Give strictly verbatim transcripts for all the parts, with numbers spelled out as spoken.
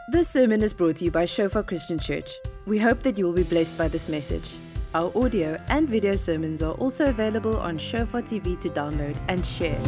This sermon is brought to you by Shofar Christian Church. We hope that you will be blessed by this message. Our audio and video sermons are also available on Shofar T V to download and share.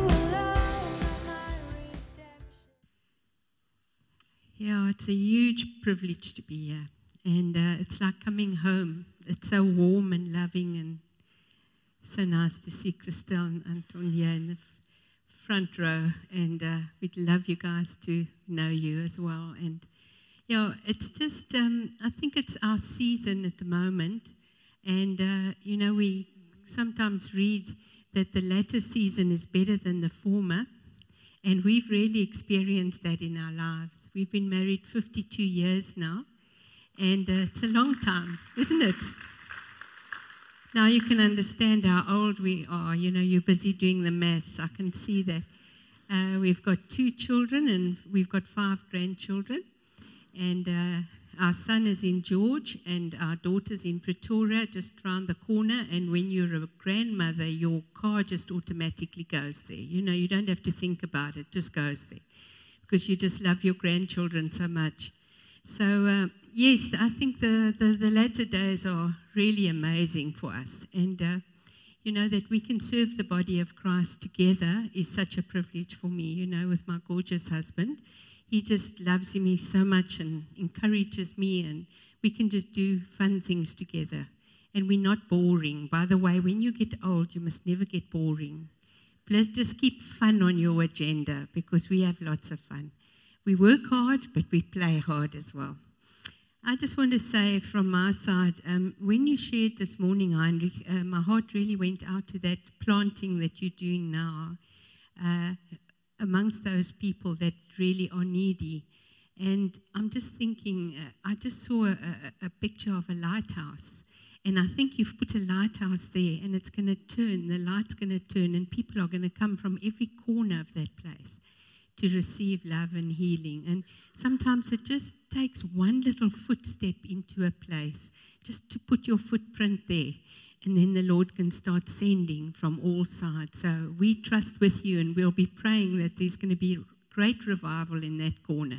Yeah, it's a huge privilege to be here. And uh, it's like coming home. It's so warm and loving and so nice to see Christelle and Anton here in the f- front row. And uh, we'd love you guys to know you as well. And, yeah, it's just, um, I think it's our season at the moment. And, uh, you know, we sometimes read that the latter season is better than the former. And we've really experienced that in our lives. We've been married fifty-two years now. And uh, it's a long time, isn't it? Now you can understand how old we are. You know, you're busy doing the maths. I can see that. Uh, we've got two children and we've got five grandchildren. And uh, our son is in George and our daughter's in Pretoria, just round the corner. And when you're a grandmother, your car just automatically goes there. You know, you don't have to think about it, just goes there. Because you just love your grandchildren so much. So, uh, yes, I think the, the, the latter days are really amazing for us. And, uh, you know, that we can serve the body of Christ together is such a privilege for me, you know, with my gorgeous husband. He just loves me so much and encourages me, and we can just do fun things together. And we're not boring. By the way, when you get old, you must never get boring. Let's just keep fun on your agenda because we have lots of fun. We work hard, but we play hard as well. I just want to say from my side, um, when you shared this morning, Heinrich, uh, my heart really went out to that planting that you're doing now uh, amongst those people that really are needy. And I'm just thinking, uh, I just saw a, a, a picture of a lighthouse. And I think you've put a lighthouse there, and it's going to turn, the light's going to turn, and people are going to come from every corner of that place to receive love and healing. And sometimes it just takes one little footstep into a place, just to put your footprint there, and then the Lord can start sending from all sides. So we trust with you, and we'll be praying that there's going to be great revival in that corner.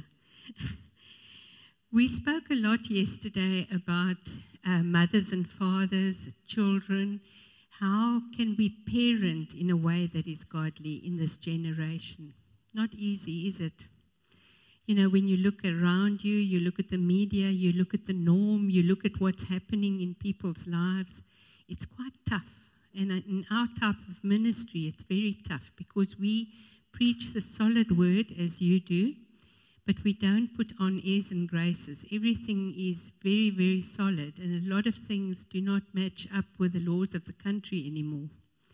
We spoke a lot yesterday about uh, mothers and fathers, children. How can we parent in a way that is godly in this generation? Not easy, is it? You know, when you look around you, you look at the media, you look at the norm, you look at what's happening in people's lives, it's quite tough. And in our type of ministry, it's very tough because we preach the solid word as you do, but we don't put on airs and graces. Everything is very, very solid, and a lot of things do not match up with the laws of the country anymore.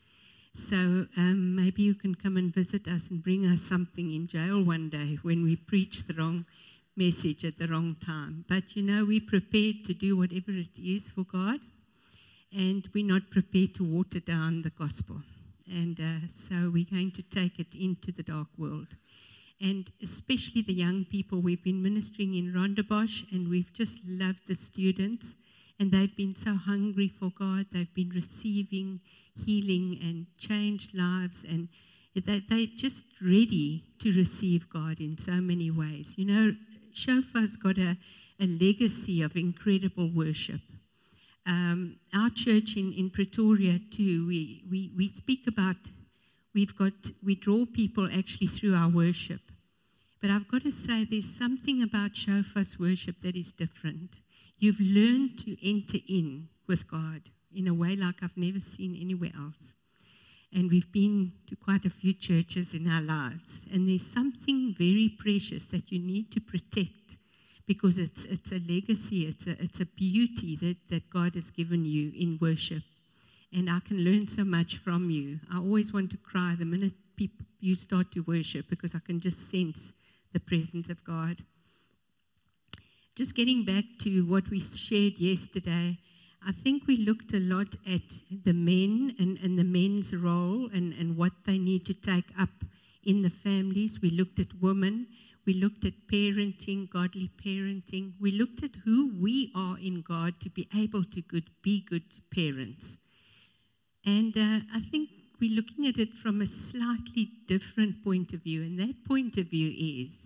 So um, maybe you can come and visit us and bring us something in jail one day when we preach the wrong message at the wrong time. But, you know, we're prepared to do whatever it is for God, and we're not prepared to water down the gospel. And uh, so we're going to take it into the dark world. And especially the young people, we've been ministering in Rondebosch, and we've just loved the students. And they've been so hungry for God. They've been receiving healing and changed lives. And they, they're just ready to receive God in so many ways. You know, Shofar's got a, a legacy of incredible worship. Um, our church in, in Pretoria too, we, we, we speak about, we've got, we draw people actually through our worship. But I've got to say there's something about Shofar's worship that is different. You've learned to enter in with God in a way like I've never seen anywhere else. And we've been to quite a few churches in our lives. And there's something very precious that you need to protect because it's it's a legacy, it's a, it's a beauty that, that God has given you in worship. And I can learn so much from you. I always want to cry the minute people, you start to worship because I can just sense the presence of God. Just getting back to what we shared yesterday, I think we looked a lot at the men and, and the men's role and, and what they need to take up in the families. We looked at women. We looked at parenting, godly parenting. We looked at who we are in God to be able to good, be good parents. And uh, I think we're looking at it from a slightly different point of view. And that point of view is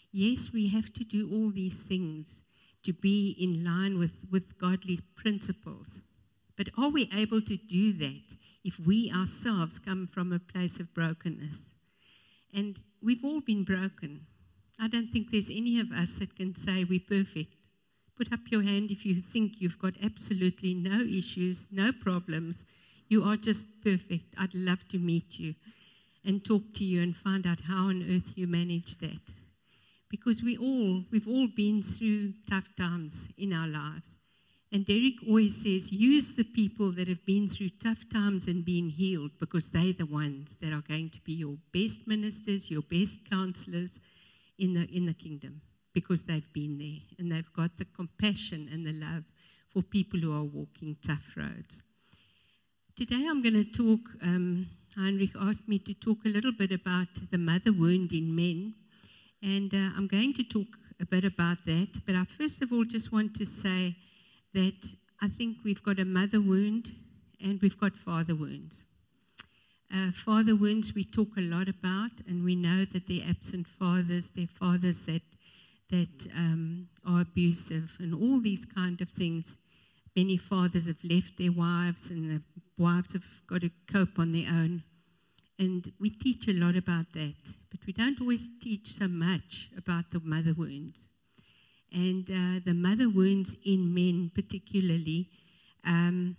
Yes, we have to do all these things to be in line with, with godly principles. But are we able to do that if we ourselves come from a place of brokenness? And we've all been broken. I don't think there's any of us that can say we're perfect. Put up your hand if you think you've got absolutely no issues, no problems. You are just perfect. I'd love to meet you and talk to you and find out how on earth you manage that. Because we all, we've all been through tough times in our lives. And Derek always says, use the people that have been through tough times and been healed, because they're the ones that are going to be your best ministers, your best counselors in the, in the kingdom, because they've been there and they've got the compassion and the love for people who are walking tough roads. Today I'm going to talk, um, Heinrich asked me to talk a little bit about the mother wound in men. And uh, I'm going to talk a bit about that. But I first of all just want to say that I think we've got a mother wound and we've got father wounds. Uh, father wounds we talk a lot about, and we know that they're absent fathers, they're fathers that, that um, are abusive and all these kind of things. Many fathers have left their wives and the wives have got to cope on their own. And we teach a lot about that, but we don't always teach so much about the mother wounds. And uh, the mother wounds in men particularly um,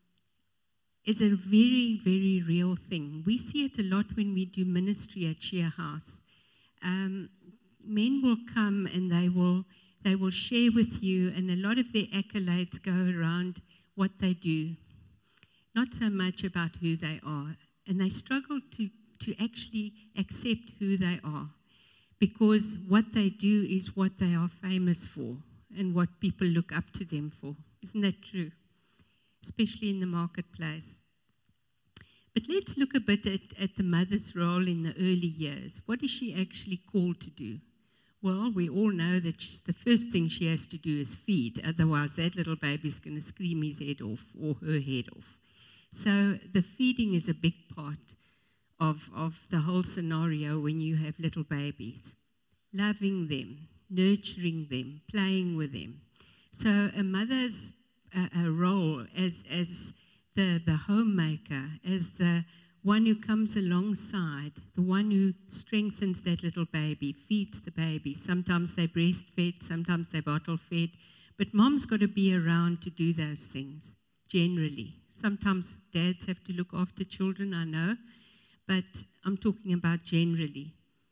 is a very, very real thing. We see it a lot when we do ministry at Share House. Um, men will come and they will, they will share with you, and a lot of their accolades go around what they do, not so much about who they are. And they struggle to, to actually accept who they are, because what they do is what they are famous for and what people look up to them for. Isn't that true? Especially in the marketplace. But let's look a bit at, at the mother's role in the early years. What is she actually called to do? Well, we all know that she, the first thing she has to do is feed. Otherwise, that little baby's going to scream his head off or her head off. So the feeding is a big part of, of the whole scenario when you have little babies. Loving them, nurturing them, playing with them. So a mother's uh, a role as, as the, the homemaker, as the one who comes alongside, the one who strengthens that little baby, feeds the baby. Sometimes they're breastfed, sometimes they're bottle fed. But mom's got to be around to do those things, generally. Sometimes dads have to look after children, I know, but I'm talking about generally.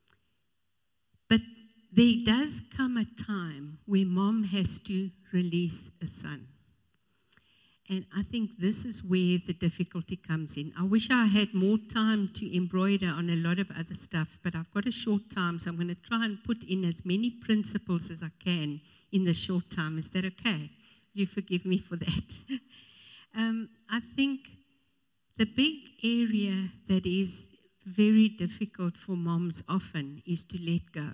But there does come a time where mom has to release a son. And I think this is where the difficulty comes in. I wish I had more time to embroider on a lot of other stuff, but I've got a short time, so I'm going to try and put in as many principles as I can in the short time. Is that okay? You forgive me for that. Um, I think the big area that is very difficult for moms often is to let go.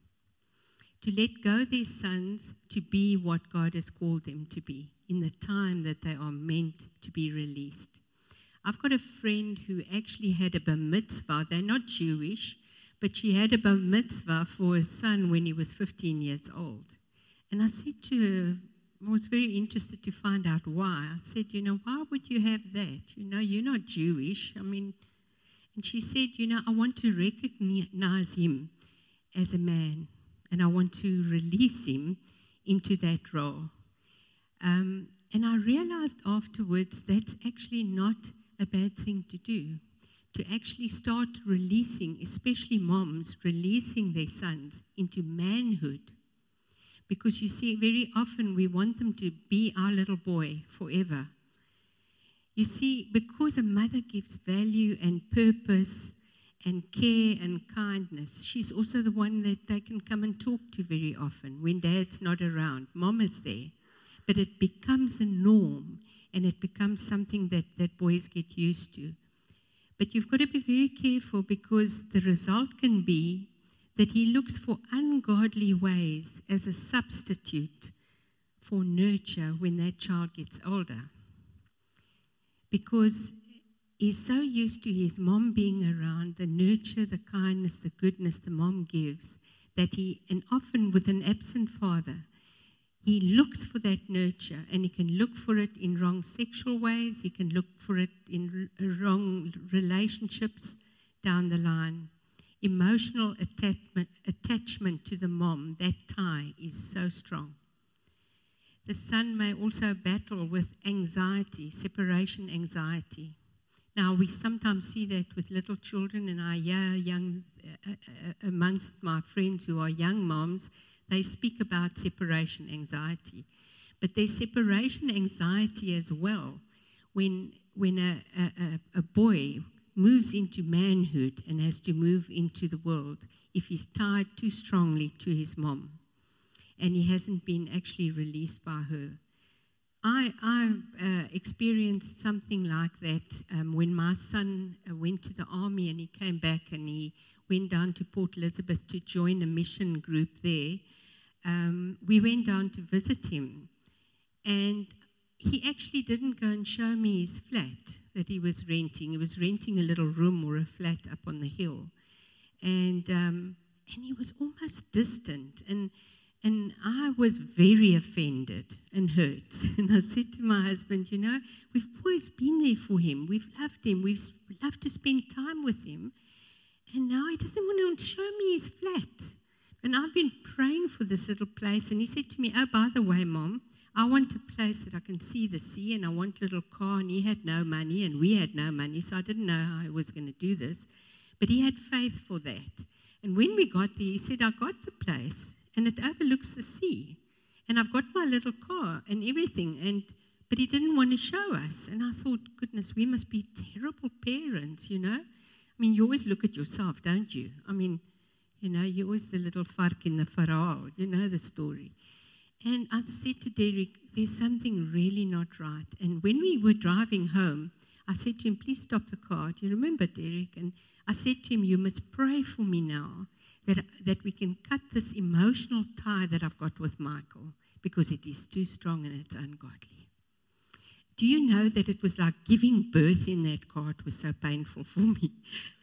To let go their sons to be what God has called them to be in the time that they are meant to be released. I've got a friend who actually had a bar mitzvah. They're not Jewish, but she had a bar mitzvah for her son when he was fifteen years old. And I said to her, I was very interested to find out why. I said, you know, why would you have that? You know, you're not Jewish. I mean, and she said, you know, I want to recognize him as a man, and I want to release him into that role. Um, and I realized afterwards that's actually not a bad thing to do, to actually start releasing, especially moms, releasing their sons into manhood. Because you see, very often we want them to be our little boy forever. You see, because a mother gives value and purpose and care and kindness, she's also the one that they can come and talk to very often when dad's not around. Mom is there. But it becomes a norm, and it becomes something that, that boys get used to. But you've got to be very careful, because the result can be that he looks for ungodly ways as a substitute for nurture when that child gets older. Because he's so used to his mom being around, the nurture, the kindness, the goodness the mom gives, that he, and often with an absent father, he looks for that nurture, and he can look for it in wrong sexual ways. He can look for it in r- wrong relationships down the line. Emotional attachment, attachment to the mom, that tie is so strong. The son may also battle with anxiety, separation anxiety. Now, we sometimes see that with little children, and I hear young, uh, uh, amongst my friends who are young moms, they speak about separation anxiety. But there's separation anxiety as well when, when a, a, a boy moves into manhood and has to move into the world if he's tied too strongly to his mom and he hasn't been actually released by her. I, I uh, experienced something like that um, when my son uh, went to the army and he came back and he went down to Port Elizabeth to join a mission group there. Um, we went down to visit him, and he actually didn't go and show me his flat that he was renting. He was renting a little room or a flat up on the hill, and um, and he was almost distant, and and I was very offended and hurt. And I said to my husband, you know, we've always been there for him. We've loved him. We've loved to spend time with him, and now he doesn't want to show me his flat. And I've been praying for this little place. And he said to me, oh, by the way, Mom, I want a place that I can see the sea, and I want a little car. And he had no money, and we had no money, so I didn't know how I was going to do this. But he had faith for that. And when we got there, he said, I got the place, and it overlooks the sea. And I've got my little car and everything. And but he didn't want to show us. And I thought, goodness, we must be terrible parents, you know. I mean, you always look at yourself, don't you? I mean, you know, you're always the little vark in the verhaal. You know the story. And I said to Derek, there's something really not right. And when we were driving home, I said to him, please stop the car. Do you remember, Derek? And I said to him, you must pray for me now that, that we can cut this emotional tie that I've got with Michael, because it is too strong and it's ungodly. Do you know that it was like giving birth in that car? It was so painful for me.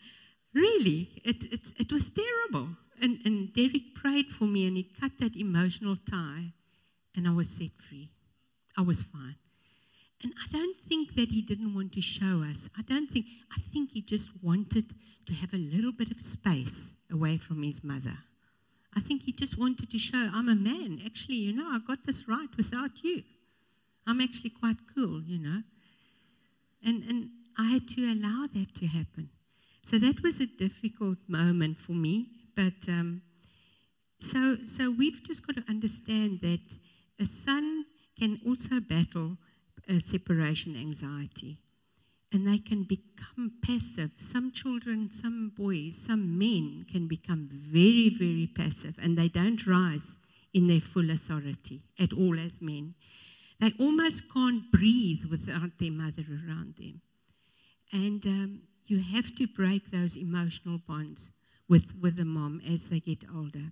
Really, it, it, it was terrible. And, and Derek prayed for me, and he cut that emotional tie, and I was set free. I was fine. And I don't think that he didn't want to show us. I don't think, I think he just wanted to have a little bit of space away from his mother. I think he just wanted to show, I'm a man. Actually, you know, I got this right without you. I'm actually quite cool, you know. And, and I had to allow that to happen. So that was a difficult moment for me. But um, so, so we've just got to understand that a son can also battle uh, separation anxiety. And they can become passive. Some children, some boys, some men can become very, very passive. And they don't rise in their full authority at all as men. They almost can't breathe without their mother around them. And um, you have to break those emotional bonds with, with the mom as they get older.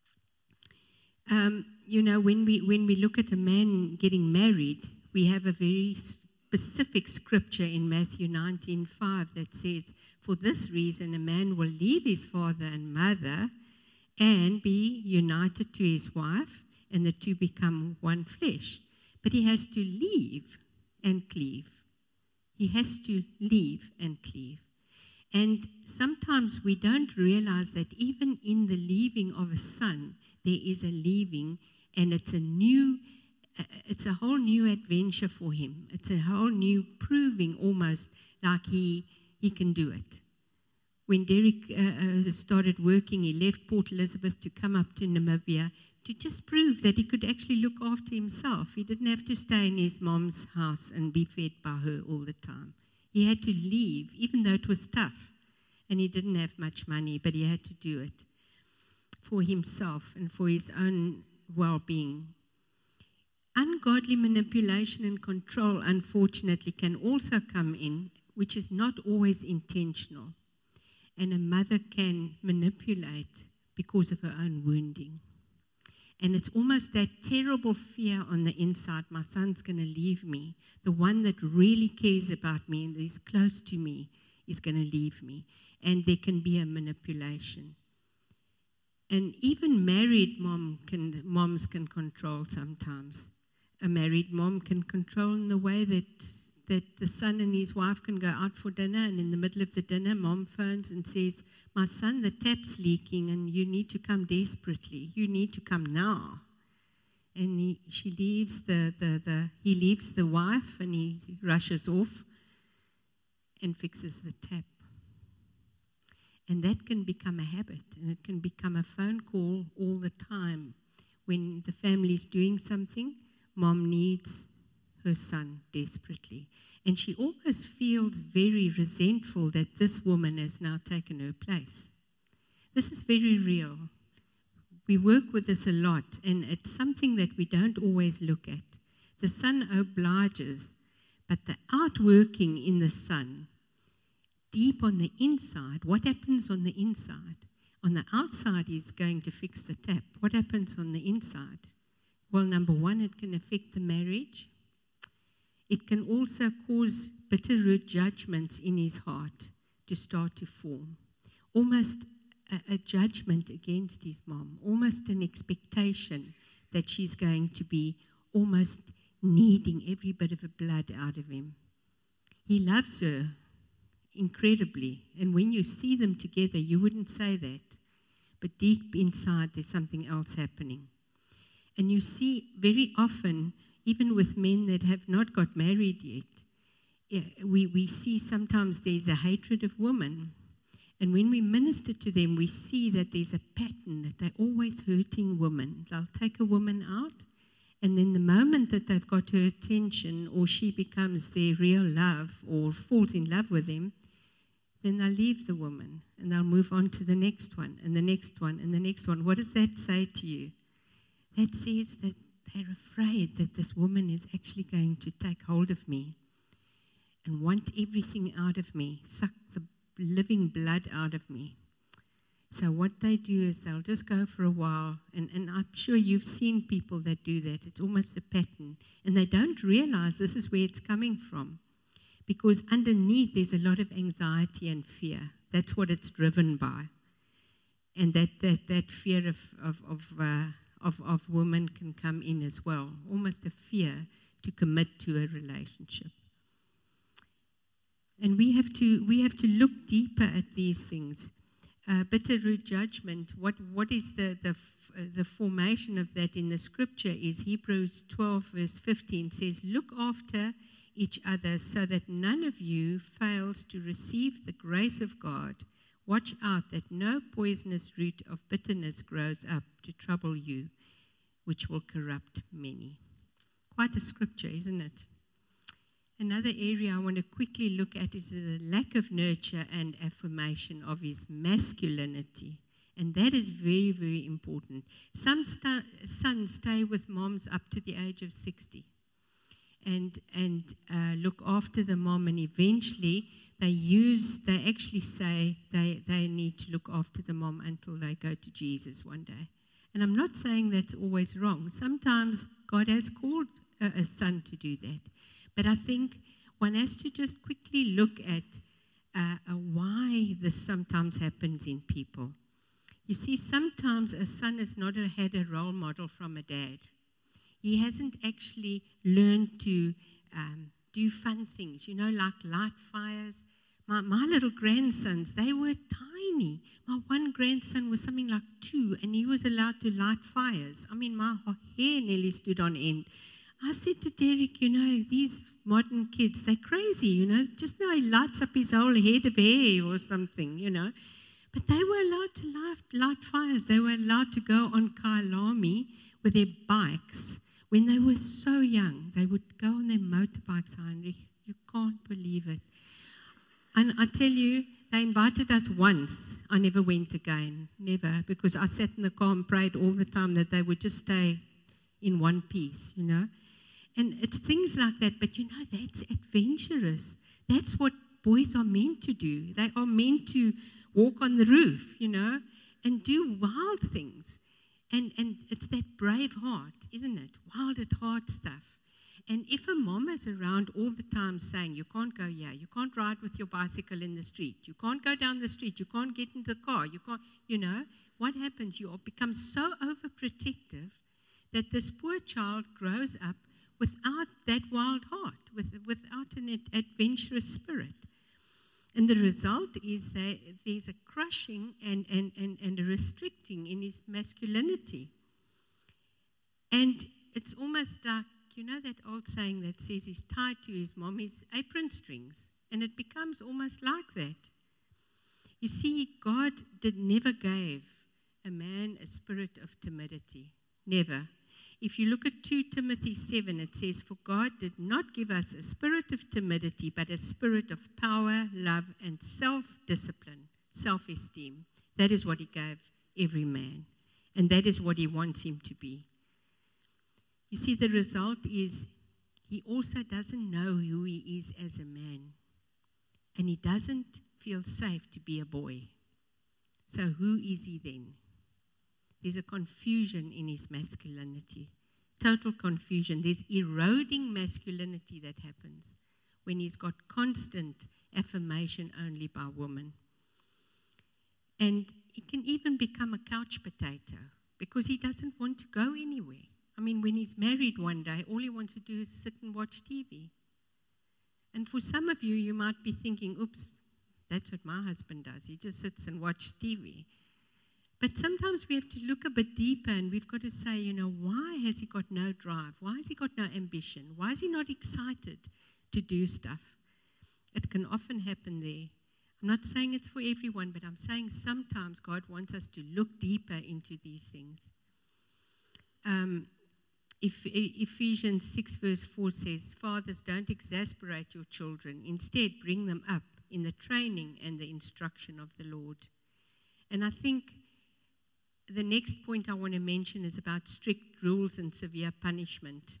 Um, you know, when we when we look at a man getting married, we have a very specific scripture in Matthew nineteen five that says, for this reason a man will leave his father and mother and be united to his wife, and the two become one flesh. But he has to leave and cleave. He has to leave and cleave. And sometimes we don't realize that even in the leaving of a son, there is a leaving, and it's a new, uh, it's a whole new adventure for him. It's a whole new proving, almost like he he can do it. When Derek uh, uh, started working, he left Port Elizabeth to come up to Namibia to just prove that he could actually look after himself. He didn't have to stay in his mom's house and be fed by her all the time. He had to leave, even though it was tough. And he didn't have much money, but he had to do it for himself and for his own well-being. Ungodly manipulation and control, unfortunately, can also come in, which is not always intentional. And a mother can manipulate because of her own wounding. And it's almost that terrible fear on the inside, my son's going to leave me. The one that really cares about me and is close to me is going to leave me. And there can be a manipulation. And even married mom can, moms can control sometimes. A married mom can control in the way that that the son and his wife can go out for dinner, and in the middle of the dinner, mom phones and says, "My son, the tap's leaking and you need to come desperately. You need to come now." And he, she leaves the, the, the, he leaves the wife and he rushes off and fixes the tap. And that can become a habit, and it can become a phone call all the time. When the family's doing something, mom needs her son desperately. And she almost feels very resentful that this woman has now taken her place. This is very real. We work with this a lot, and it's something that we don't always look at. The son obliges, but the outworking in the son, deep on the inside, what happens on the inside? On the outside, he's going to fix the tap. What happens on the inside? Well, number one, it can affect the marriage. It can also cause bitter-root judgments in his heart to start to form. Almost a, a judgment against his mom, almost an expectation that she's going to be almost needing every bit of the blood out of him. He loves her incredibly, and when you see them together, you wouldn't say that. But deep inside, there's something else happening. And you see very often, even with men that have not got married yet, we, we see sometimes there's a hatred of women. And when we minister to them, we see that there's a pattern that they're always hurting women. They'll take a woman out, and then the moment that they've got her attention, or she becomes their real love or falls in love with them, then they'll leave the woman and they'll move on to the next one and the next one and the next one. What does that say to you? That says that they're afraid that this woman is actually going to take hold of me and want everything out of me, suck the living blood out of me. So what they do is they'll just go for a while, and, and I'm sure you've seen people that do that. It's almost a pattern. And they don't realize this is where it's coming from, because underneath there's a lot of anxiety and fear. That's what it's driven by. And that, that, that fear of, of, of uh, Of, of women can come in as well, almost a fear to commit to a relationship. And we have to we have to look deeper at these things. Uh, bitter-root judgment, what, what is the, the, uh, the formation of that in the scripture is Hebrews twelve verse fifteen says, "Look after each other so that none of you fails to receive the grace of God. Watch out that no poisonous root of bitterness grows up to trouble you, which will corrupt many." Quite a scripture, isn't it? Another area I want to quickly look at is the lack of nurture and affirmation of his masculinity. And that is very, very important. Some st- sons stay with moms up to the age of sixty and, and uh, look after the mom, and eventually they use, they actually say they, they need to look after the mom until they go to Jesus one day. And I'm not saying that's always wrong. Sometimes God has called a, a son to do that. But I think one has to just quickly look at uh, uh, why this sometimes happens in people. You see, sometimes a son has not had a role model from a dad. He hasn't actually learned to um, do fun things, you know, like light fires. My, my little grandsons, they were tiny. My one grandson was something like two, and he was allowed to light fires. I mean, my hair nearly stood on end. I said to Derek, you know, these modern kids, they're crazy, you know. Just now he lights up his whole head of hair or something, you know. But they were allowed to light, light fires. They were allowed to go on Kailami with their bikes. When they were so young, they would go on their motorbikes, Heinrich. You can't believe it. And I tell you, they invited us once. I never went again, never, because I sat in the car and prayed all the time that they would just stay in one piece, you know. And it's things like that, but you know, that's adventurous. That's what boys are meant to do. They are meant to walk on the roof, you know, and do wild things. And and it's that brave heart, isn't it? Wild at heart stuff. And if a mom is around all the time saying, you can't go here, you can't ride with your bicycle in the street, you can't go down the street, you can't get into the car, you can't, you know, what happens? You become so overprotective that this poor child grows up without that wild heart, with, without an ad- adventurous spirit. And the result is that there's a crushing and, and, and, and a restricting in his masculinity. And it's almost like, you know that old saying that says he's tied to his mommy's apron strings, and it becomes almost like that. You see, God did never gave a man a spirit of timidity. Never. If you look at two Timothy seven, it says, "For God did not give us a spirit of timidity, but a spirit of power, love, and self-discipline, self-esteem." That is what he gave every man. And that is what he wants him to be. You see, the result is he also doesn't know who he is as a man. And he doesn't feel safe to be a boy. So who is he then? There's a confusion in his masculinity. Total confusion. There's eroding masculinity that happens when he's got constant affirmation only by women. And he can even become a couch potato because he doesn't want to go anywhere. I mean, when he's married one day, all he wants to do is sit and watch T V. And for some of you, you might be thinking, oops, that's what my husband does. He just sits and watches T V. But sometimes we have to look a bit deeper and we've got to say, you know, why has he got no drive? Why has he got no ambition? Why is he not excited to do stuff? It can often happen there. I'm not saying it's for everyone, but I'm saying sometimes God wants us to look deeper into these things. Um, if, Ephesians six verse four says, "Fathers, don't exasperate your children. Instead, bring them up in the training and the instruction of the Lord." And I think the next point I want to mention is about strict rules and severe punishment.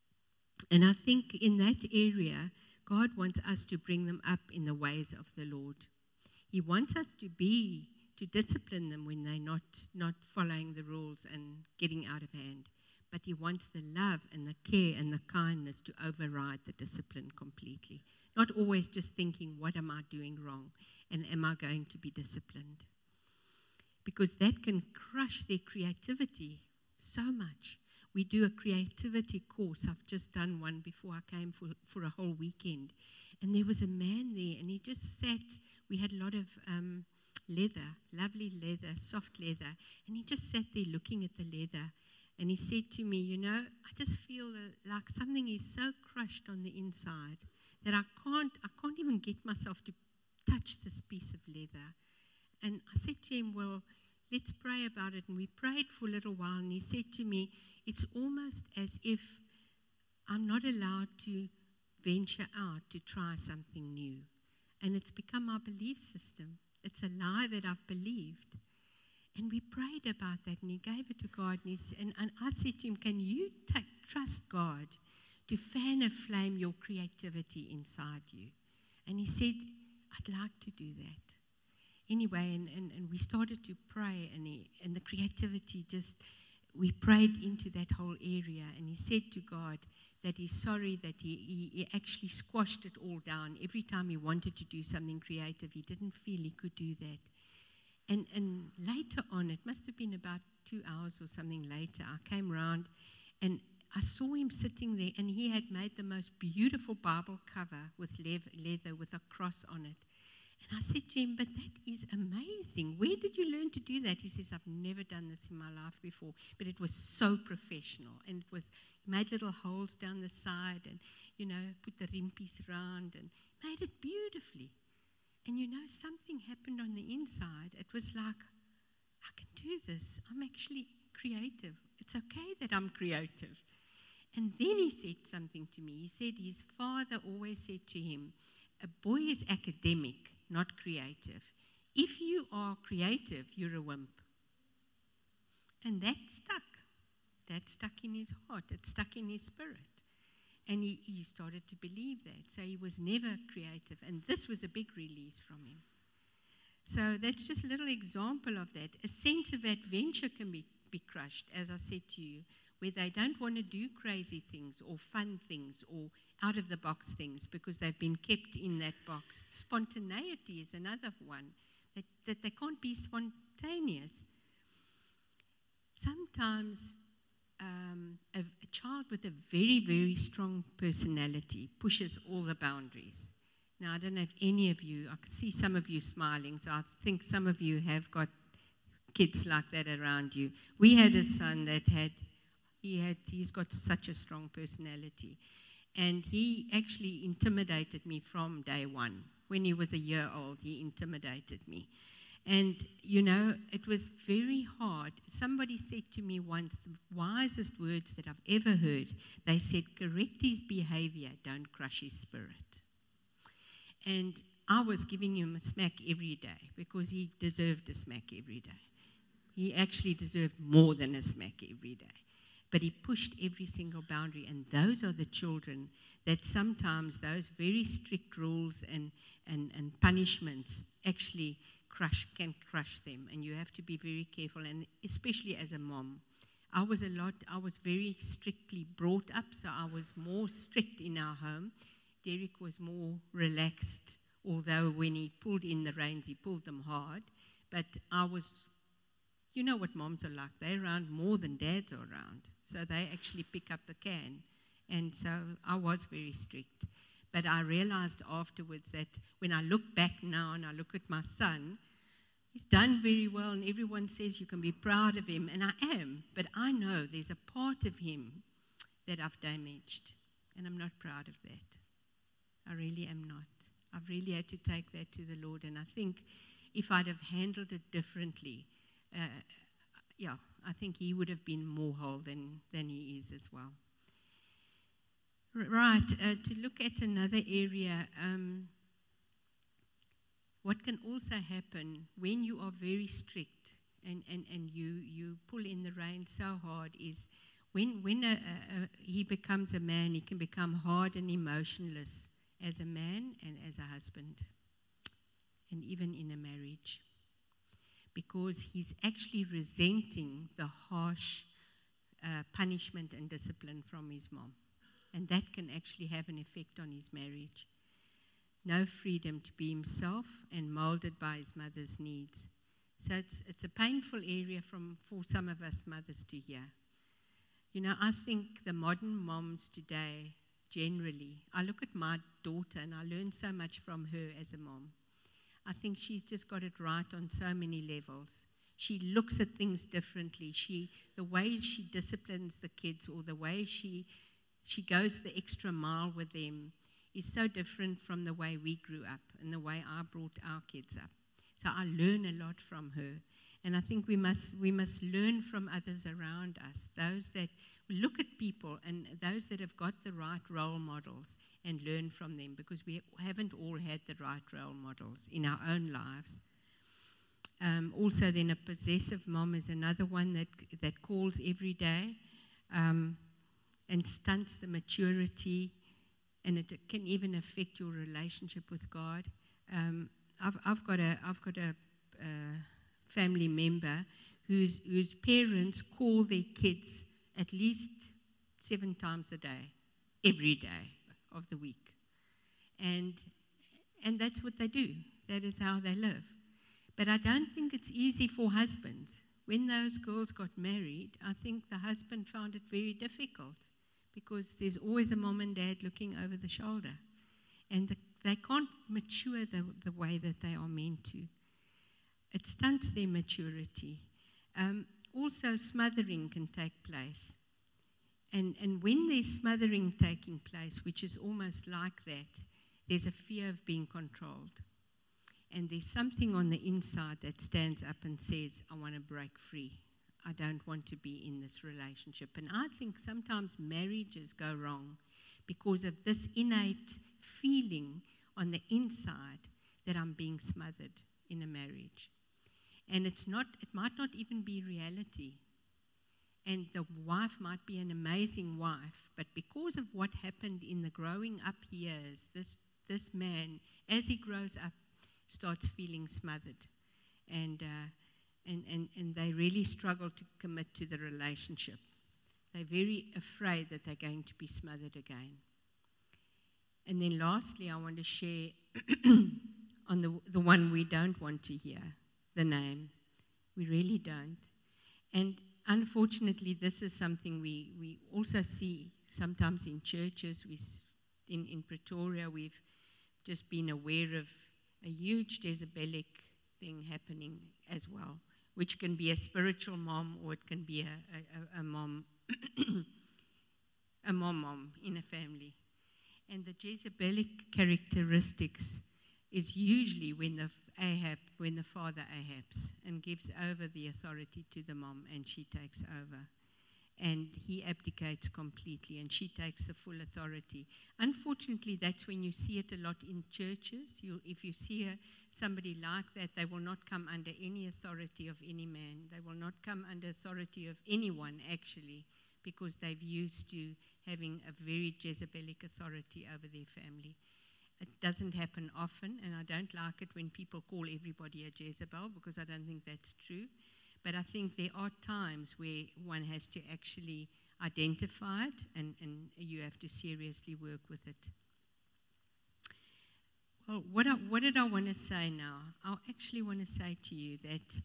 And I think in that area, God wants us to bring them up in the ways of the Lord. He wants us to be, to discipline them when they're not, not following the rules and getting out of hand. But he wants the love and the care and the kindness to override the discipline completely. Not always just thinking, what am I doing wrong? And am I going to be disciplined? Because that can crush their creativity so much. We do a creativity course. I've just done one before I came for, for a whole weekend. And there was a man there, and he just sat. We had a lot of um, leather, lovely leather, soft leather. And he just sat there looking at the leather. And he said to me, you know, I just feel like something is so crushed on the inside that I can't, I can't even get myself to touch this piece of leather. And I said to him, well, let's pray about it. And we prayed for a little while. And he said to me, it's almost as if I'm not allowed to venture out to try something new. And it's become my belief system. It's a lie that I've believed. And we prayed about that. And he gave it to God. And, he, and, and I said to him, can you t- trust God to fan a flame your creativity inside you? And he said, I'd like to do that. Anyway, and, and, and we started to pray, and, he, and the creativity just, we prayed into that whole area, and he said to God that he's sorry that he, he, he actually squashed it all down. Every time he wanted to do something creative, he didn't feel he could do that. And, and later on, it must have been about two hours or something later, I came round, and I saw him sitting there, and he had made the most beautiful Bible cover with leather with a cross on it. And I said to him, but that is amazing. Where did you learn to do that? He says, I've never done this in my life before. But it was so professional. And it was, he made little holes down the side and, you know, put the rimpies around and made it beautifully. And, you know, something happened on the inside. It was like, I can do this. I'm actually creative. It's okay that I'm creative. And then he said something to me. He said his father always said to him, a boy is academic, not creative. If you are creative, you're a wimp. And that stuck. That stuck in his heart. It stuck in his spirit. And he, he started to believe that. So he was never creative. And this was a big release from him. So that's just a little example of that. A sense of adventure can be, be crushed, as I said to you, where they don't want to do crazy things or fun things or out-of-the-box things because they've been kept in that box. Spontaneity is another one, that, that they can't be spontaneous. sometimes um, a, a child with a very, very strong personality pushes all the boundaries. Now, I don't know if any of you, I can see some of you smiling, so I think some of you have got kids like that around you. We had a son that had, he had, he's got such a strong personality. And he actually intimidated me from day one. When he was a year old, he intimidated me. And, you know, it was very hard. Somebody said to me once, the wisest words that I've ever heard, they said, correct his behavior, don't crush his spirit. And I was giving him a smack every day because he deserved a smack every day. He actually deserved more than a smack every day. But he pushed every single boundary, and those are the children that sometimes those very strict rules and, and, and punishments actually crush, can crush them, and you have to be very careful, and especially as a mom. I was a lot, I was very strictly brought up, so I was more strict in our home. Derek was more relaxed, although when he pulled in the reins, he pulled them hard, but I was, you know what moms are like, they're around more than dads are around, so they actually pick up the can, and so I was very strict. But I realized afterwards that when I look back now and I look at my son, he's done very well, and everyone says you can be proud of him, and I am, but I know there's a part of him that I've damaged, and I'm not proud of that. I really am not. I've really had to take that to the Lord, and I think if I'd have handled it differently, uh, yeah, I think he would have been more whole than, than he is as well. Right, uh, to look at another area, um, what can also happen when you are very strict and, and, and you, you pull in the reins so hard is when, when a, a, he becomes a man, he can become hard and emotionless as a man and as a husband, and even in a marriage, because he's actually resenting the harsh uh, punishment and discipline from his mom. And that can actually have an effect on his marriage. No freedom to be himself and molded by his mother's needs. So it's, it's a painful area from, for some of us mothers to hear. You know, I think the modern moms today, generally, I look at my daughter and I learn so much from her as a mom. I think she's just got it right on so many levels. She looks at things differently. She, the way she disciplines the kids, or the way she she goes the extra mile with them, is so different from the way we grew up and the way I brought our kids up. So I learn a lot from her. And I think we must we must learn from others around us, those that look at people and those that have got the right role models, and learn from them, because we haven't all had the right role models in our own lives. Um, also then a possessive mom is another one that, that calls every day. Um, and stunts the maturity, and it can even affect your relationship with God. Um, I've, I've got a, I've got a uh, family member whose, whose parents call their kids at least seven times a day, every day of the week. And, and that's what they do. That is how they live. But I don't think it's easy for husbands. When those girls got married, I think the husband found it very difficult, because there's always a mom and dad looking over the shoulder. And the, they can't mature the, the way that they are meant to. It stunts their maturity. Um, also, smothering can take place. And, and when there's smothering taking place, which is almost like that, there's a fear of being controlled. And there's something on the inside that stands up and says, I want to break free. I don't want to be in this relationship. And I think sometimes marriages go wrong because of this innate feeling on the inside that I'm being smothered in a marriage. And it's not, it might not even be reality. And the wife might be an amazing wife, but because of what happened in the growing up years, this, this man, as he grows up, starts feeling smothered. And uh, And, and, and they really struggle to commit to the relationship. They're very afraid that they're going to be smothered again. And then lastly, I want to share on the, the one we don't want to hear, the name. We really don't. And unfortunately, this is something we, we also see sometimes in churches. We, in, in Pretoria, we've just been aware of a huge Jezebelic thing happening as well, which can be a spiritual mom or it can be a, a, a mom, a mom mom in a family. And the Jezebelic characteristics is usually when the Ahab, when the father Ahabs and gives over the authority to the mom and she takes over. And he abdicates completely and she takes the full authority. Unfortunately, that's when you see it a lot in churches. You, if you see a, somebody like that, they will not come under any authority of any man. They will not come under authority of anyone, actually, because they've used to having a very Jezebelic authority over their family. It doesn't happen often, and I don't like it when people call everybody a Jezebel, because I don't think that's true. But I think there are times where one has to actually identify it, and, and you have to seriously work with it. Well, what, I, what did I want to say now? I actually want to say to you that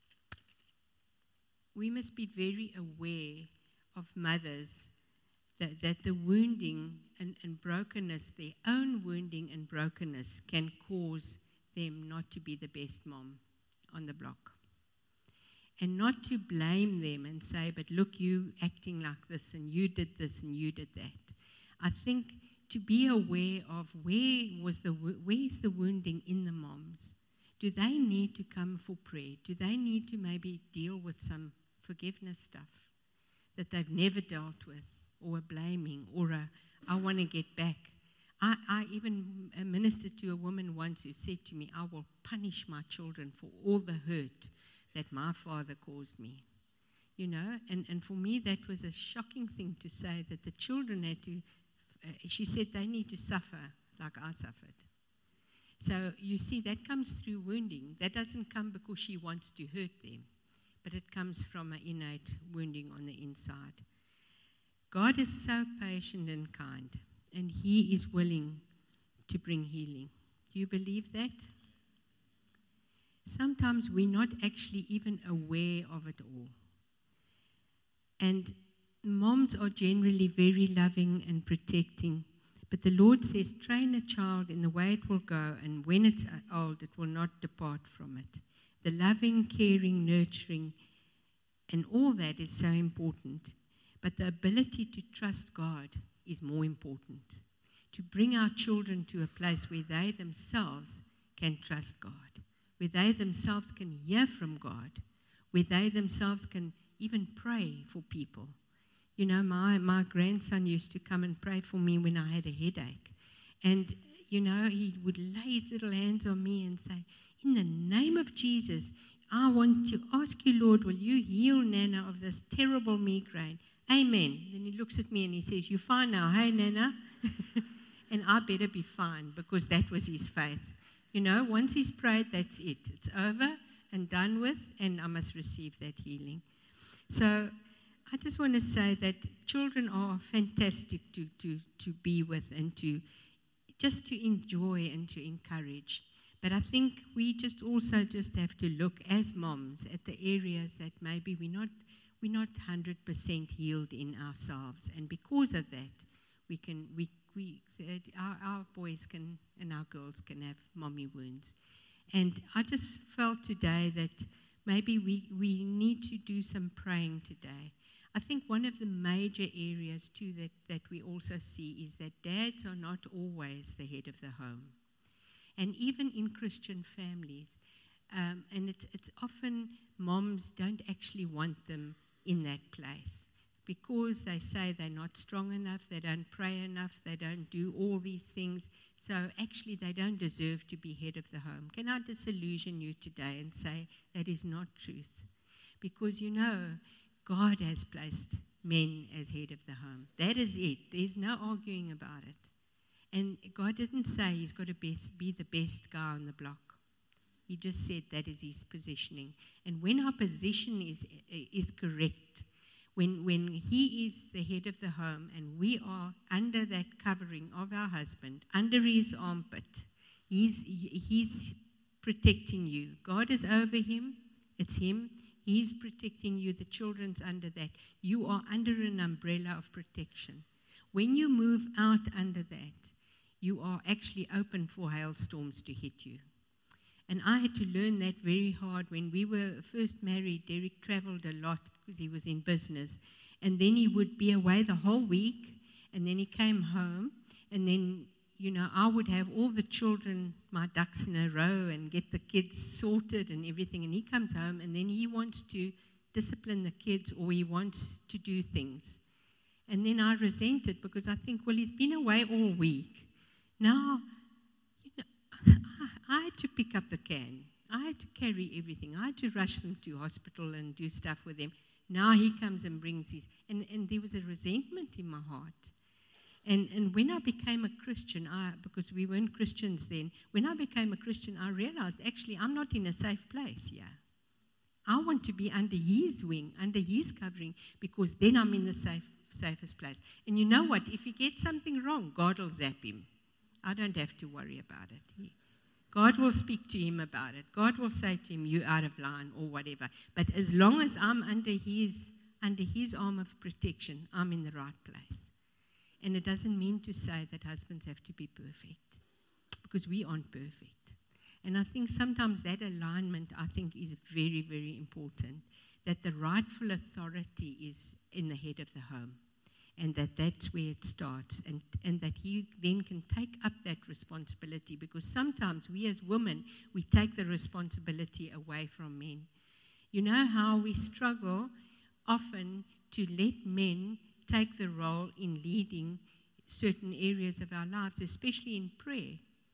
we must be very aware of mothers, that, that the wounding and, and brokenness, their own wounding and brokenness, can cause them not to be the best mom on the block. And not to blame them and say, but look, you acting like this, and you did this, and you did that. I think to be aware of where was the where's the wounding in the moms. Do they need to come for prayer? Do they need to maybe deal with some forgiveness stuff that they've never dealt with, or a blaming, or a, I want to get back. I, I even ministered to a woman once who said to me, I will punish my children for all the hurt that my father caused me. You know, and, and for me that was a shocking thing to say, that the children had to, uh, she said they need to suffer like I suffered. So you see, that comes through wounding. That doesn't come because she wants to hurt them, but it comes from an innate wounding on the inside. God is so patient and kind, and He is willing to bring healing. Do you believe that? Sometimes we're not actually even aware of it all. And moms are generally very loving and protecting, but the Lord says, train a child in the way it will go, and when it's old, it will not depart from it. The loving, caring, nurturing, and all that is so important. But the ability to trust God is more important. To bring our children to a place where they themselves can trust God, where they themselves can hear from God, where they themselves can even pray for people. You know, my, my grandson used to come and pray for me when I had a headache. And, you know, he would lay his little hands on me and say, in the name of Jesus, I want to ask you, Lord, will you heal Nana of this terrible migraine? Amen. Then he looks at me and he says, you're fine now, hey, Nana? And I better be fine, because that was his faith. You know, once he's prayed, that's it. It's over and done with, and I must receive that healing. So I just want to say that children are fantastic to, to, to be with and to just to enjoy and to encourage. But I think we just also just have to look as moms at the areas that maybe we're not we're not one hundred percent healed in ourselves, and because of that, we can we we our, our boys can and our girls can have mommy wounds. And I just felt today that maybe we we need to do some praying today. I think one of the major areas too that that we also see is that dads are not always the head of the home, and even in Christian families, um, and it's it's often moms don't actually want them in that place, because they say they're not strong enough, they don't pray enough, they don't do all these things. So actually they don't deserve to be head of the home. Can I disillusion you today and say that is not truth? Because you know, God has placed men as head of the home. That is it. There's no arguing about it. And God didn't say he's got to best, be the best guy on the block. He just said that is his positioning. And when our position is is correct, when when he is the head of the home and we are under that covering of our husband, under his armpit, he's he's protecting you. God is over him. It's him. He's protecting you. The children's under that. You are under an umbrella of protection. When you move out under that, you are actually open for hailstorms to hit you. And I had to learn that very hard. When we were first married, Derek traveled a lot because he was in business. And then he would be away the whole week, and then he came home, and then, you know, I would have all the children, my ducks in a row, and get the kids sorted and everything. And he comes home, and then he wants to discipline the kids, or he wants to do things. And then I resent it because I think, well, he's been away all week. Now, you know, I had to pick up the can. I had to carry everything. I had to rush them to hospital and do stuff with them. Now he comes and brings his, and, and there was a resentment in my heart. And and when I became a Christian, I, because we weren't Christians then, when I became a Christian, I realized, actually, I'm not in a safe place here. I want to be under his wing, under his covering, because then I'm in the safe, safest place. And you know what? If he gets something wrong, God will zap him. I don't have to worry about it. He, God will speak to him about it. God will say to him, you're out of line or whatever. But as long as I'm under his, under his arm of protection, I'm in the right place. And it doesn't mean to say that husbands have to be perfect, because we aren't perfect. And I think sometimes that alignment, I think, is very, very important, that the rightful authority is in the head of the home, and that that's where it starts, and, and that he then can take up that responsibility, because sometimes we as women, we take the responsibility away from men. You know how we struggle often to let men take the role in leading certain areas of our lives, especially in prayer.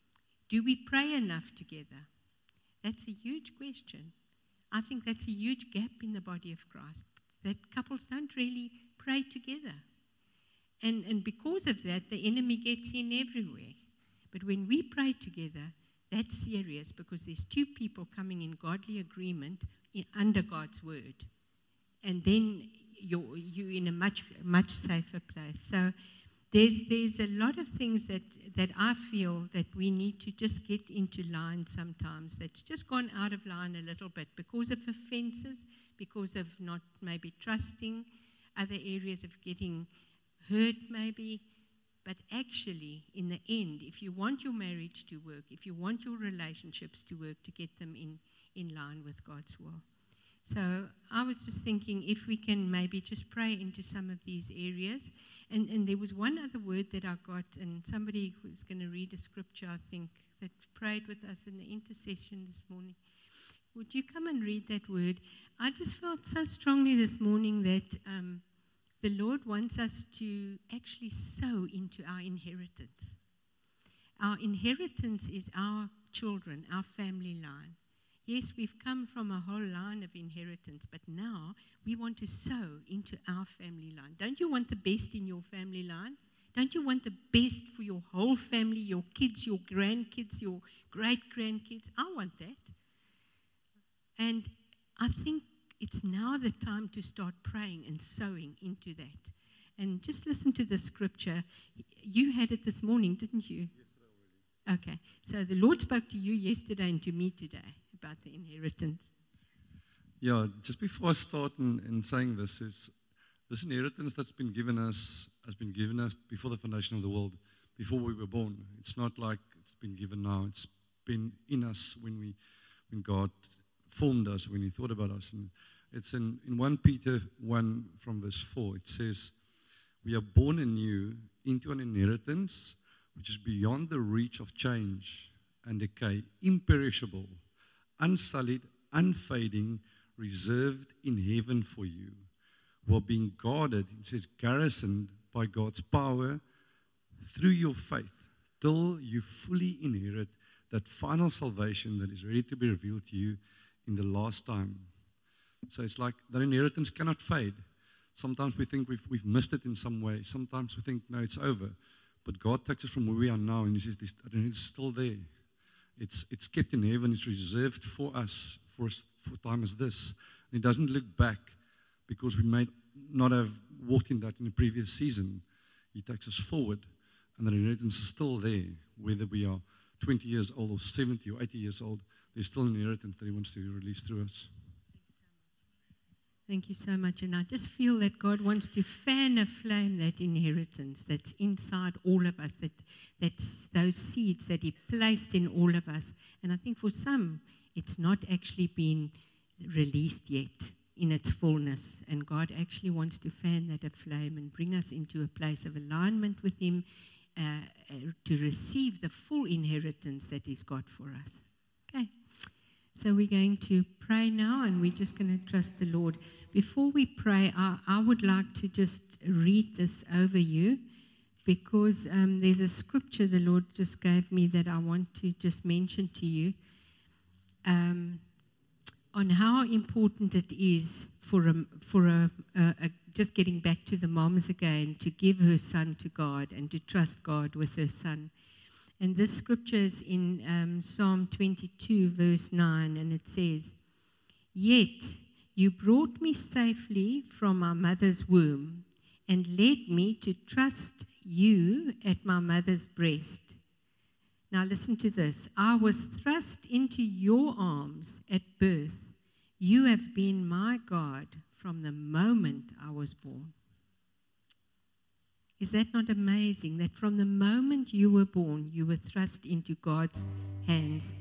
Do we pray enough together? That's a huge question. I think that's a huge gap in the body of Christ, that couples don't really pray together. And, and because of that, the enemy gets in everywhere. But when we pray together, that's serious, because there's two people coming in godly agreement in, under God's word. And then you're, you're in a much, much safer place. So there's there's a lot of things that, that I feel that we need to just get into line sometimes, that's just gone out of line a little bit because of offenses, because of not maybe trusting, other areas of getting hurt maybe. But actually, in the end, if you want your marriage to work, if you want your relationships to work, to get them in, in line with God's will. So I was just thinking if we can maybe just pray into some of these areas. And, and there was one other word that I got, and somebody was going to read a scripture, I think, that prayed with us in the intercession this morning. Would you come and read that word? I just felt so strongly this morning that um, the Lord wants us to actually sow into our inheritance. Our inheritance is our children, our family line. Yes, we've come from a whole line of inheritance, but now we want to sow into our family line. Don't you want the best in your family line? Don't you want the best for your whole family, your kids, your grandkids, your great-grandkids? I want that. And I think it's now the time to start praying and sowing into that. And just listen to the scripture. You had it this morning, didn't you? Yesterday already. Okay. So the Lord spoke to you yesterday and to me today about the inheritance. Yeah, just before I start in, in saying this, is this inheritance that's been given us has been given us before the foundation of the world, before we were born. It's not like it's been given now. It's been in us when we, when God formed us, when He thought about us. And it's in, in First Peter one from verse four. It says, "We are born anew into an inheritance which is beyond the reach of change and decay, imperishable, unsullied, unfading, reserved in heaven for you, who are being guarded," it says, garrisoned by God's power through your faith, till you fully inherit that final salvation that is ready to be revealed to you in the last time. So it's like that inheritance cannot fade. Sometimes we think we've, we've missed it in some way. Sometimes we think, no, it's over. But God takes us from where we are now, and He says, this it's still there. It's it's kept in heaven. It's reserved for us for, for time as this. And He doesn't look back because we may not have walked in that in the previous season. He takes us forward, and the inheritance is still there. Whether we are twenty years old or seventy or eighty years old, there's still an inheritance that He wants to release through us. Thank you so much. And I just feel that God wants to fan a flame, that inheritance that's inside all of us, that that's those seeds that He placed in all of us. And I think for some, it's not actually been released yet in its fullness. And God actually wants to fan that a flame and bring us into a place of alignment with Him uh, uh, to receive the full inheritance that He's got for us. Okay. So we're going to pray now, and we're just going to trust the Lord. Before we pray, I, I would like to just read this over you, because um, there's a scripture the Lord just gave me that I want to just mention to you um, on how important it is for a, for a, a, a just getting back to the moms again, to give her son to God and to trust God with her son. And this scripture is in um, Psalm twenty-two, verse nine, and it says, "Yet you brought me safely from my mother's womb and led me to trust you at my mother's breast. Now listen to this. I was thrust into your arms at birth. You have been my God from the moment I was born." Is that not amazing that from the moment you were born, you were thrust into God's hands?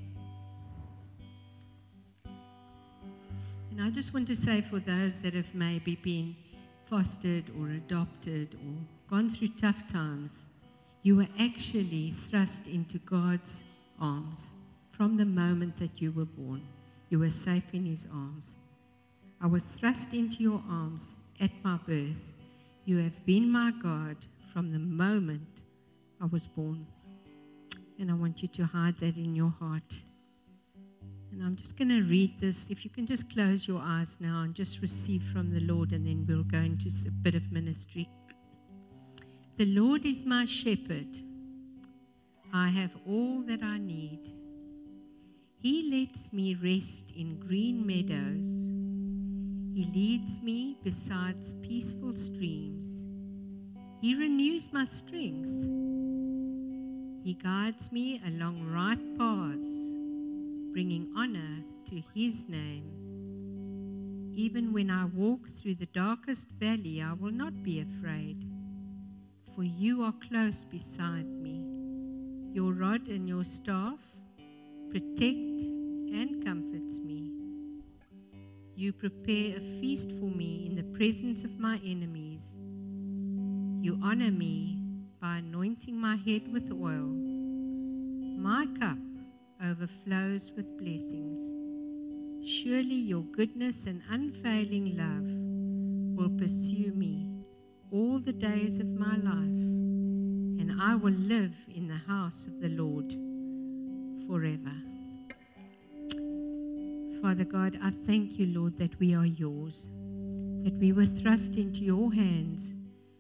And I just want to say, for those that have maybe been fostered or adopted or gone through tough times, you were actually thrust into God's arms from the moment that you were born. You were safe in His arms. I was thrust into your arms at my birth. You have been my God from the moment I was born. And I want you to hide that in your heart. And I'm just going to read this. If you can just close your eyes now and just receive from the Lord, and then we'll go into a bit of ministry. The Lord is my shepherd. I have all that I need. He lets me rest in green meadows. He leads me beside peaceful streams. He renews my strength. He guides me along right paths, bringing honor to His name. Even when I walk through the darkest valley, I will not be afraid, for you are close beside me. Your rod and your staff protect and comforts me. You prepare a feast for me in the presence of my enemies. You honor me by anointing my head with oil. My cup overflows with blessings. Surely your goodness and unfailing love will pursue me all the days of my life, and I will live in the house of the Lord forever. Father God, I thank you, Lord, that we are yours, that we were thrust into your hands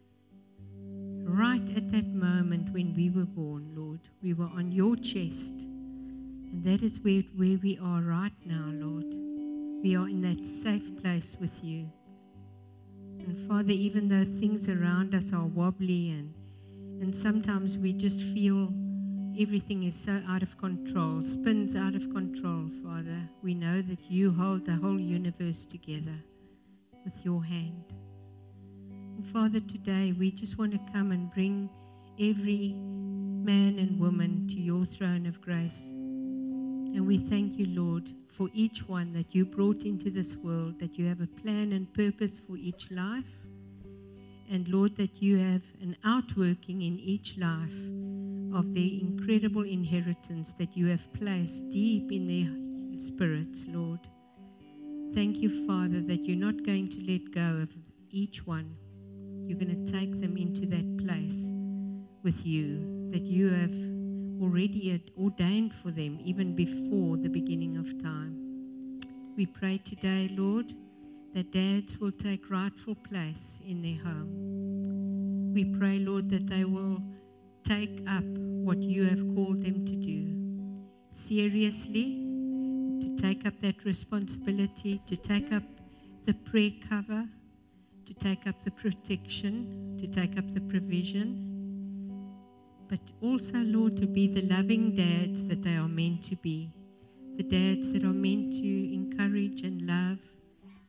right at that moment when we were born, Lord. We were on your chest, and that is where, where we are right now, Lord. We are in that safe place with you. And Father, even though things around us are wobbly and, and sometimes we just feel everything is so out of control, spins out of control, Father, we know that you hold the whole universe together with your hand. And Father, today we just want to come and bring every man and woman to your throne of grace. And we thank you, Lord, for each one that you brought into this world, that you have a plan and purpose for each life. And Lord, that you have an outworking in each life of the incredible inheritance that you have placed deep in their spirits, Lord. Thank you, Father, that you're not going to let go of each one. You're going to take them into that place with you, that you have already ordained for them even before the beginning of time. We pray today, Lord, that dads will take rightful place in their home. We pray, Lord, that they will take up what you have called them to do seriously, to take up that responsibility, to take up the prayer cover, to take up the protection, to take up the provision, but also, Lord, to be the loving dads that they are meant to be, the dads that are meant to encourage and love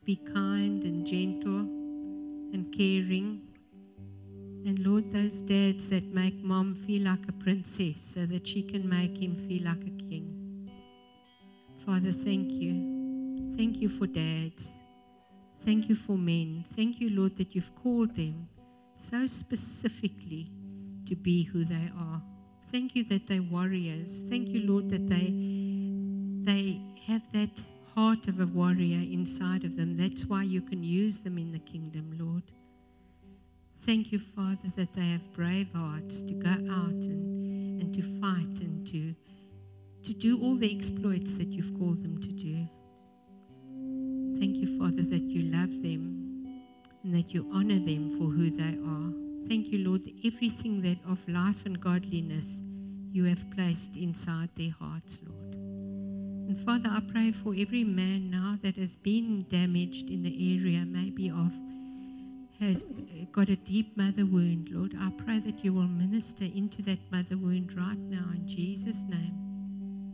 be kind and gentle and caring. And Lord, those dads that make mom feel like a princess so that she can make him feel like a king. Father, thank you. Thank you for dads. Thank you for men. Thank you, Lord, that you've called them so specifically to be who they are. Thank you that they're warriors. Thank you, Lord, that they, they have that heart of a warrior inside of them. That's why you can use them in the kingdom, Lord. Thank you, Father, that they have brave hearts to go out and, and to fight and to, to do all the exploits that you've called them to do. Thank you, Father, that you love them and that you honor them for who they are. Thank you, Lord, everything that of life and godliness you have placed inside their hearts, Lord. And Father, I pray for every man now that has been damaged in the area, maybe of has got a deep mother wound, Lord. I pray that you will minister into that mother wound right now in Jesus' name.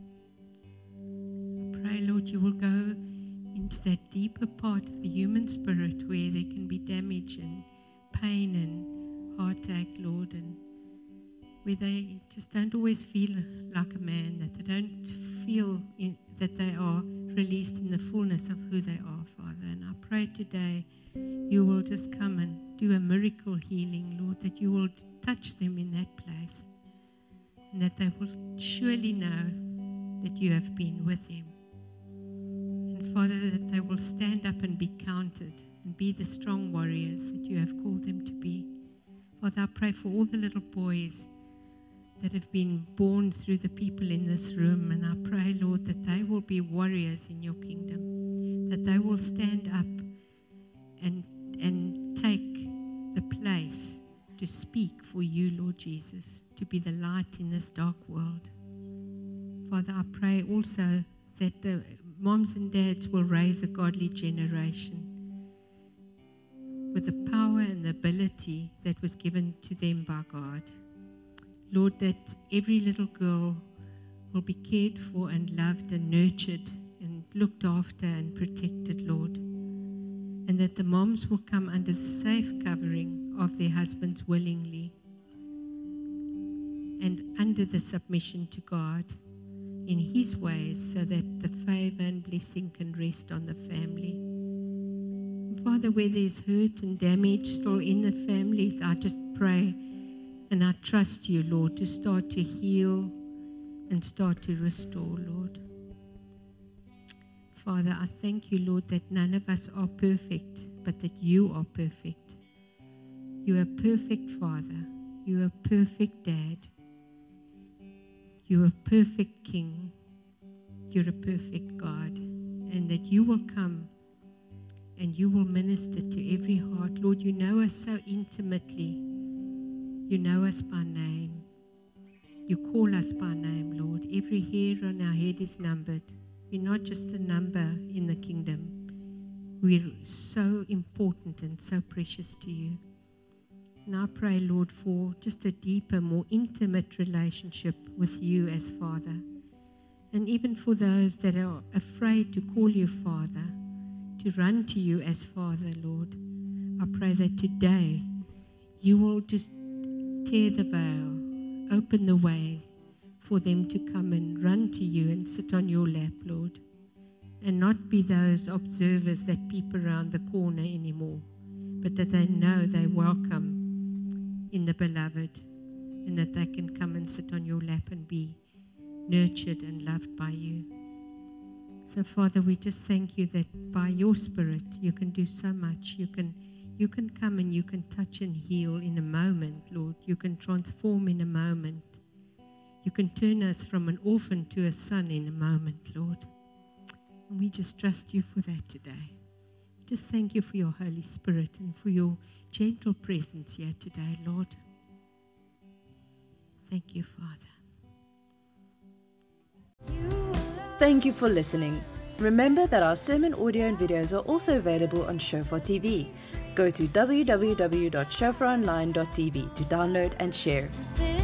I pray, Lord, you will go into that deeper part of the human spirit where there can be damage and pain and heartache, Lord, and where they just don't always feel like a man, that they don't feel in, that they are released in the fullness of who they are, Father. And I pray today you will just come and do a miracle healing, Lord, that you will touch them in that place and that they will surely know that you have been with them. And Father, that they will stand up and be counted and be the strong warriors that you have called them to be. Father, I pray for all the little boys that have been born through the people in this room, and I pray, Lord, that they will be warriors in your kingdom, that they will stand up and and take the place to speak for you, Lord Jesus, to be the light in this dark world. Father, I pray also that the moms and dads will raise a godly generation with the power and the ability that was given to them by God. Lord, that every little girl will be cared for and loved and nurtured and looked after and protected, Lord. And that the moms will come under the safe covering of their husbands willingly and under the submission to God in His ways so that the favor and blessing can rest on the family. Father, where there's hurt and damage still in the families, I just pray and I trust you, Lord, to start to heal and start to restore, Lord. Father, I thank you, Lord, that none of us are perfect, but that you are perfect. You are a perfect Father. You are a perfect Dad. You are a perfect King. You're a perfect God. And that you will come and you will minister to every heart. Lord, you know us so intimately. You know us by name. You call us by name, Lord. Every hair on our head is numbered. We're not just a number in the kingdom. We're so important and so precious to you. And I pray, Lord, for just a deeper, more intimate relationship with you as Father. And even for those that are afraid to call you Father, to run to you as Father, Lord. I pray that today you will just tear the veil, open the way for them to come and run to you and sit on your lap, Lord, and not be those observers that peep around the corner anymore, but that they know they're welcome in the beloved and that they can come and sit on your lap and be nurtured and loved by you. So, Father, we just thank you that by your Spirit you can do so much. You can You can come and you can touch and heal in a moment, Lord. You can transform in a moment. You can turn us from an orphan to a son in a moment, Lord. And we just trust you for that today. Just thank you for your Holy Spirit and for your gentle presence here today, Lord. Thank you, Father. Thank you for listening. Remember that our sermon audio and videos are also available on Shofar T V. Go to w w w dot shofar online dot t v to download and share.